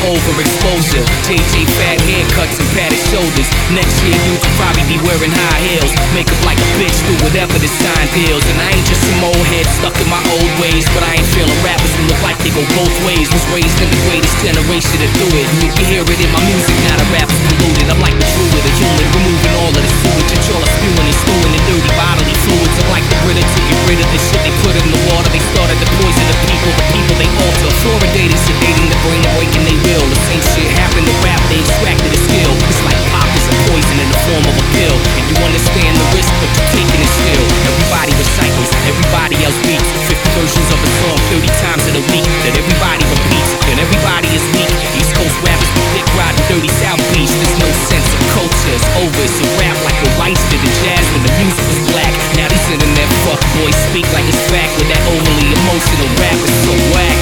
overexposure. JJ fat haircuts and padded shoulders. Next year you could probably be wearing high heels. Make up like a bitch, do whatever the sign deals. And I ain't just some old head stuck in my old ways, but I ain't feeling rappers who look like they go both ways. Was raised in the greatest generation to do it, and you can hear it in my music. Now the rap's polluted. I'm like the druid, a human, removing all of the sewage that y'all are spewing and stewing in dirty bodily fluids. I'm like the Brita to get rid of the shit they put in the water. They started to poison the people they alter. Fluoridating, sedating the brain and breaking they will. The same shit happened to rap, they extracted a skill. It's like pop is a poison in the form of a pill, and you understand the risk, but you're taking it still. Everybody recycles, everybody else beats 50 versions of a song 30 times in a week that everybody repeats, and everybody is weak. East Coast rappers be dick riding dirty South Beach. There's no sense of culture, it's over. It's a rap like the whites did the jazz when the music was black. Now these internet fuck boys speak like it's fact with that overly emotional rap is so whack.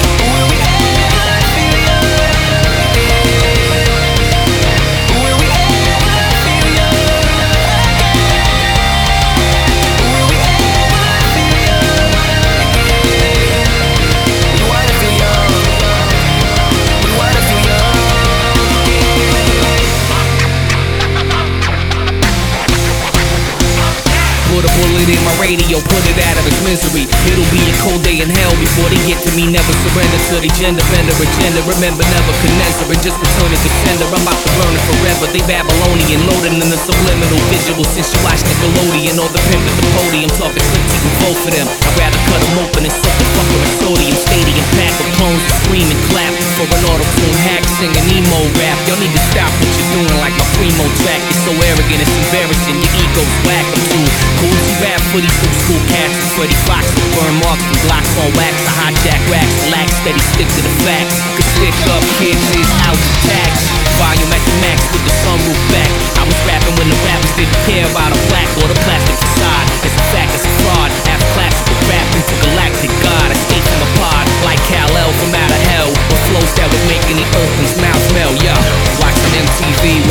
Put a bullet in my radio, put it out of its misery. It'll be a cold day in hell before they get to me. Never surrender to the gender bender agenda. Remember Nebuchadnezzar and just return it to sender. I'm about to burn it forever. They Babylonian, loading in the subliminal visual. Since you watch Nickelodeon or the pimp at the podium, talking slick with both of them. I'd rather cut them open and suck the fuck with a sodium. Stadium packed with clones to scream and clap for an auto-tune hack singing emo rap. Y'all need to stop what you're doing like my primo track. It's so arrogant, it's embarrassing. Your ego's whack. I'm too cozy rap for these new school cats. Freddie Fox with burn marks and blocks on wax. I hijack racks, relax, steady stick to the facts. Cause stick up kids is out to tax. Volume at the max with the sunroof back. I was rapping when the rappers didn't care about a plaque or the plastic facade. It's a fact, it's a fraud. Half classical rap into galactic god. I escape from a pod like Kal-El from out of hell. With flows that would make any earthling's mouth melt, yo. Watching MTV